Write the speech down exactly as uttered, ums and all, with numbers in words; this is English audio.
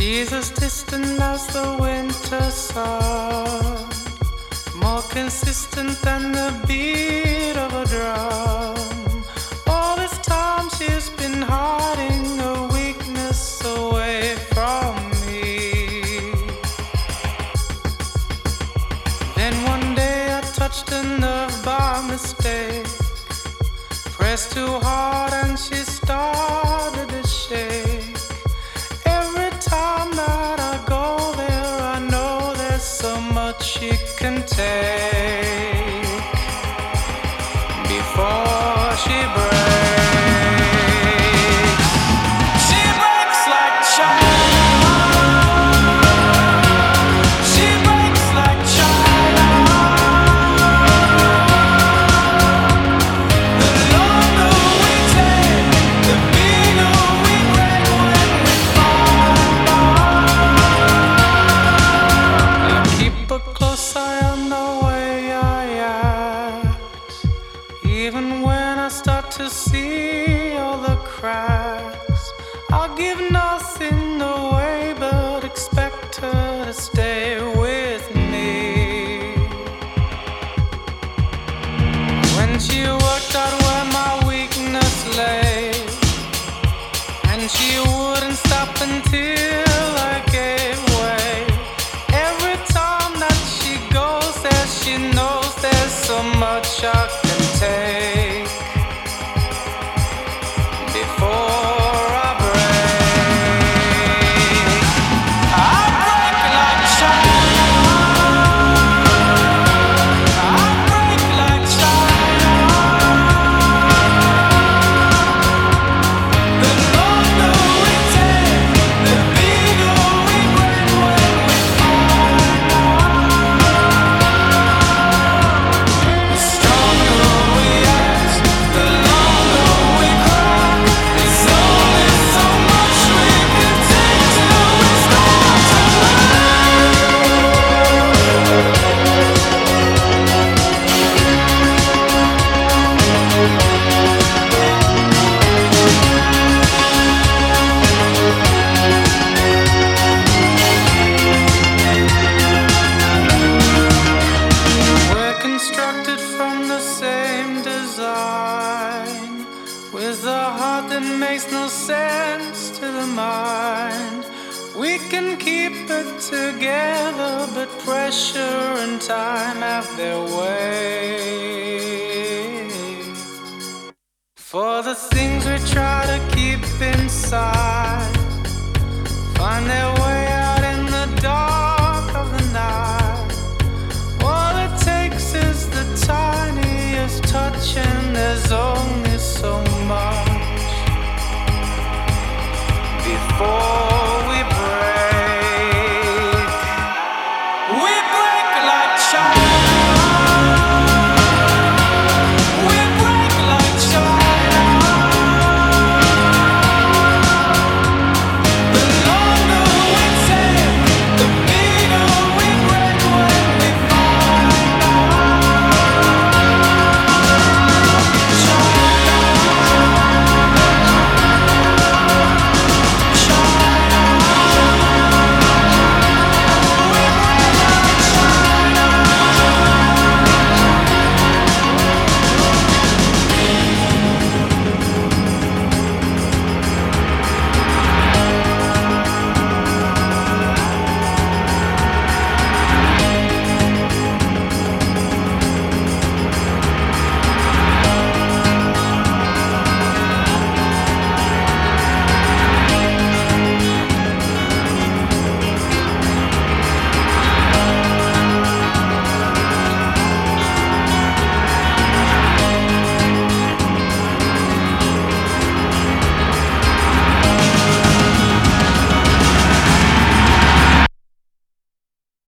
She's as distant as the winter sun, more consistent than the beat of a drum. All this time she's been hiding her weakness away from me. Then one day I touched a nerve by mistake, pressed too hard and she started to shake. Every time that I go there, I know there's so much she can take before she breaks. She breaks like China. She breaks like China. The longer we take, the bigger we break when we fall. I keep a close eye on the way I act, even when I start to see all the cracks. I'll give nothing away but expect her to stay with me. When she worked out where my weakness lay, and she wouldn't stop until I gave way. Every time that she goes there, she knows there's so much I can take before I break. I break like China. I break like China. The longer we take, the bigger we break when we fall. The stronger we act, the longer we cry. There's only so much we can take till we start to We're constructed from the same design, with a heart that makes no sense to the mind. We can keep it together, but pressure and time have their way.